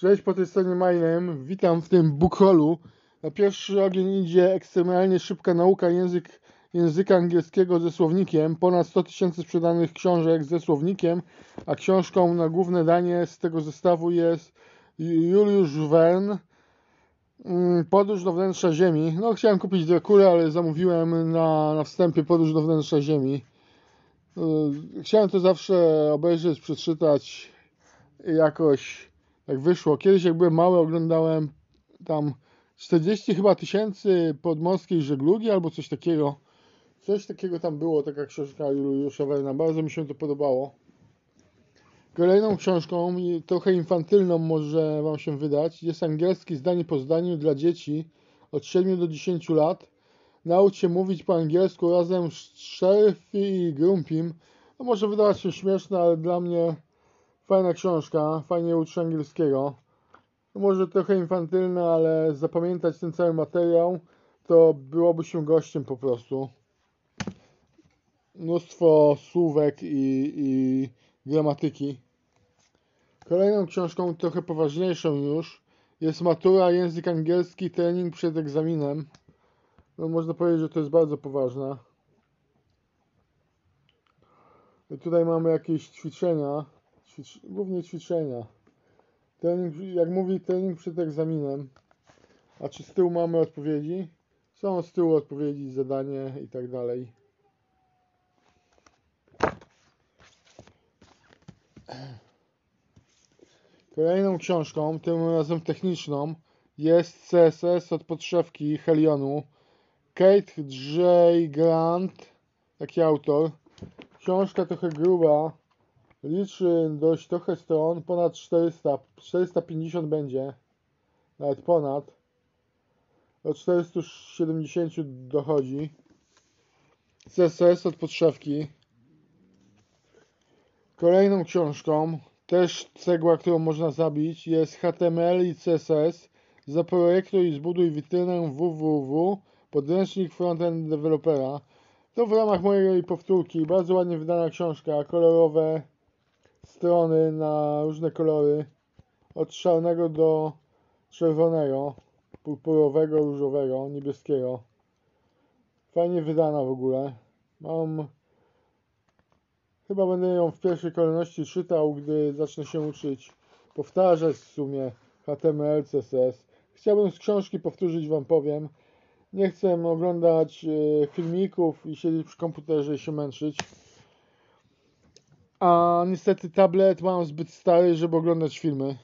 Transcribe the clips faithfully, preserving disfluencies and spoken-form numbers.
Cześć, po tej stronie Mailem. Witam w tym bookrollu. Na pierwszy ogień idzie ekstremalnie szybka nauka język, języka angielskiego ze słownikiem. Ponad sto tysięcy sprzedanych książek ze słownikiem, a książką na główne danie z tego zestawu jest Juliusz Verne. Podróż do wnętrza Ziemi. No, chciałem kupić Drakulę, ale zamówiłem na, na wstępie Podróż do wnętrza Ziemi. Chciałem to zawsze obejrzeć, przeczytać jakoś. Jak wyszło. Kiedyś jak byłem mały, oglądałem tam czterdzieści chyba tysięcy podmorskiej żeglugi albo coś takiego. Coś takiego tam było, taka książka Juliusza Verna. Bardzo mi się to podobało. Kolejną książką, trochę infantylną może wam się wydać, jest angielski zdanie po zdaniu dla dzieci od siedmiu do dziesięciu lat. Naucz się mówić po angielsku razem z Sheriffy i Grumpym. No może wydawać się śmieszne, ale dla mnie fajna książka, fajnie uczy angielskiego. Może trochę infantylna, ale zapamiętać ten cały materiał to byłoby się gościem po prostu. Mnóstwo słówek i, i gramatyki. Kolejną książką, trochę poważniejszą już, jest Matura, język angielski, trening przed egzaminem. No, można powiedzieć, że to jest bardzo poważna. I tutaj mamy jakieś ćwiczenia, ćwicz, głównie ćwiczenia. Trening, jak mówi, trening przed egzaminem. A czy z tyłu mamy odpowiedzi? Są z tyłu odpowiedzi, zadanie i tak dalej. Kolejną książką, tym razem techniczną, jest C S S od podszewki Helionu. Kate J. Grant, taki autor. Książka trochę gruba, liczy dość trochę stron, ponad czterysta, czterysta pięćdziesiąt będzie, nawet ponad. Do czterystu siedemdziesięciu dochodzi. C S S od podszewki. Kolejną książką, też cegła, którą można zabić, jest H T M L i C S S. Zaprojektuj i zbuduj witrynę www. Podręcznik frontend dewelopera. To w ramach mojej powtórki. Bardzo ładnie wydana książka. Kolorowe strony na różne kolory. Od czarnego do czerwonego, purpurowego, różowego, niebieskiego. Fajnie wydana w ogóle. Mam... Chyba będę ją w pierwszej kolejności czytał, gdy zacznę się uczyć. Powtarzać w sumie H T M L, C S S. Chciałbym z książki powtórzyć, wam powiem. Nie chcę oglądać filmików i siedzieć przy komputerze i się męczyć. A niestety tablet mam zbyt stary, żeby oglądać filmy.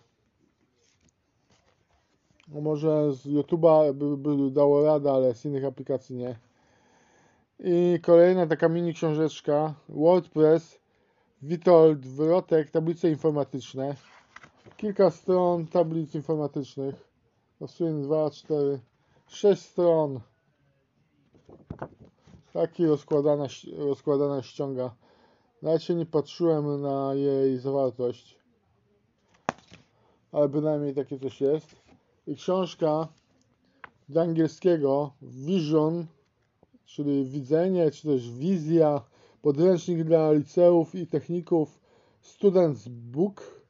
No może z YouTube'a by, by dało radę, ale z innych aplikacji nie. I kolejna taka mini książeczka. WordPress, Witold Wrotek, tablice informatyczne. Kilka stron tablic informatycznych. No w sumie dwa, cztery, sześć stron. Taki rozkładana, rozkładana ściąga. Nawet się nie patrzyłem na jej zawartość. Ale bynajmniej takie coś jest. I książka z angielskiego Vision, czyli widzenie, czy też wizja, podręcznik dla liceów i techników, Students Book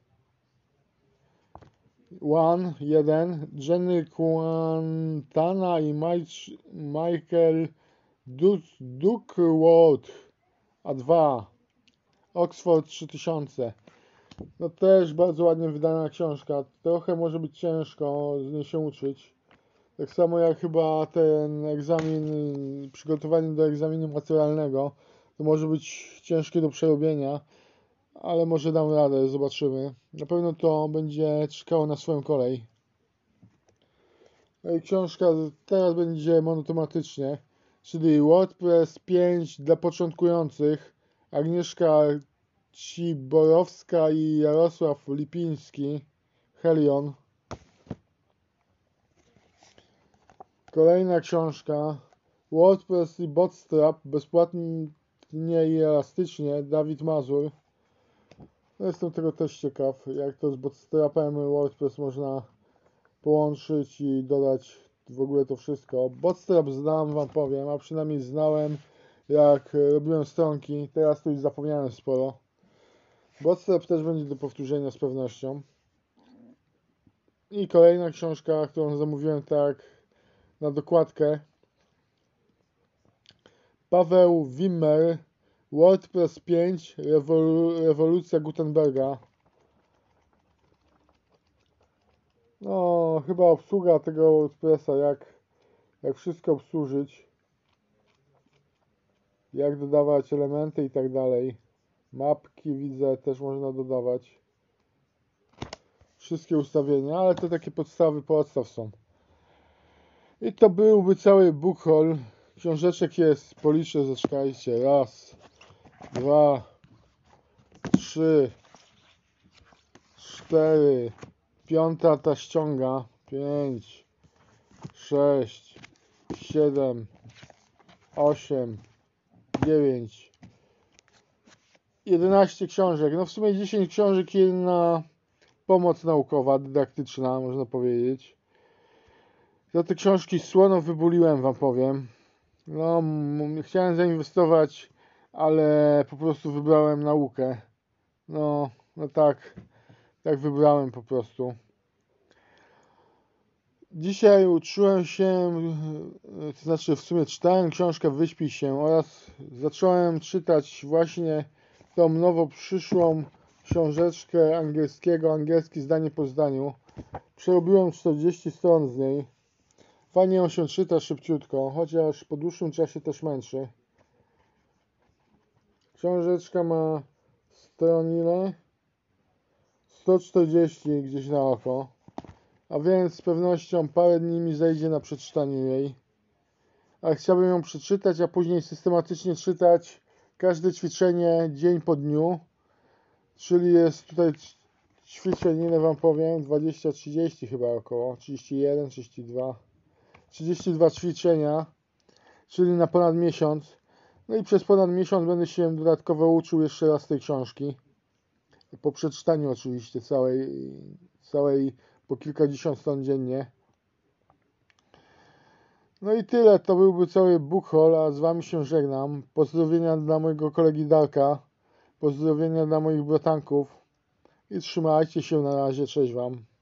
jeden, jeden, Jenny Quintana i Michael Duckworth, a dwa, Oxford trzy tysiące. No też bardzo ładnie wydana książka. Trochę może być ciężko z niej się uczyć. Tak samo jak chyba ten egzamin, przygotowanie do egzaminu maturalnego, to może być ciężkie do przerobienia, ale może dam radę, zobaczymy. Na pewno to będzie czekało na swoją kolej. No i książka teraz będzie monotematycznie, czyli WordPress pięć dla początkujących. Agnieszka Ciborowska i Jarosław Lipiński, Helion. Kolejna książka, WordPress i Bootstrap, bezpłatnie i elastycznie, Dawid Mazur. No jestem tego też ciekaw, jak to z Bootstrapem WordPress można połączyć i dodać w ogóle to wszystko. Bootstrap znam, wam powiem, a przynajmniej znałem, jak robiłem stronki, teraz to już zapomniałem sporo. Bootstrap też będzie do powtórzenia z pewnością. I kolejna książka, którą zamówiłem tak na dokładkę. Paweł Wimmer, WordPress pięć, rewolu rewolucja Gutenberga. No, chyba obsługa tego WordPressa, jak, jak wszystko obsłużyć, jak dodawać elementy i tak dalej. Mapki widzę, też można dodawać. Wszystkie ustawienia, ale to takie podstawy podstaw są. I to byłby cały book haul. Książeczek jest, policzę, zaczekajcie. Raz, dwa, trzy, cztery, piąta ta ściąga, pięć, sześć, siedem, osiem, dziewięć, jedenaście książek. No w sumie dziesięć książek, jedna pomoc naukowa, dydaktyczna, można powiedzieć. Za te książki słono wybuliłem, wam powiem. No, chciałem zainwestować, ale po prostu wybrałem naukę. No, no tak, tak wybrałem po prostu. Dzisiaj uczyłem się, to znaczy w sumie czytałem książkę Wyśpij się oraz zacząłem czytać właśnie tą nowo przyszłą książeczkę angielskiego, angielski zdanie po zdaniu. Przerobiłem czterdzieści stron z niej. Fajnie ją się czyta szybciutko, chociaż po dłuższym czasie też męczy. Książeczka ma stron ile? sto czterdzieści gdzieś na oko. A więc z pewnością parę dni mi zejdzie na przeczytaniu jej. Ale chciałbym ją przeczytać, a później systematycznie czytać każde ćwiczenie dzień po dniu. Czyli jest tutaj ćwiczeń, ile wam powiem, dwadzieścia trzydzieści chyba około, trzydzieści jeden, trzydzieści dwa. trzydzieści dwa ćwiczenia, czyli na ponad miesiąc. No i przez ponad miesiąc będę się dodatkowo uczył jeszcze raz tej książki. Po przeczytaniu oczywiście całej, całej po kilkadziesiąt stron dziennie. No i tyle, to byłby cały book haul, a z wami się żegnam. Pozdrowienia dla mojego kolegi Darka, pozdrowienia dla moich bratanków i trzymajcie się na razie, cześć wam.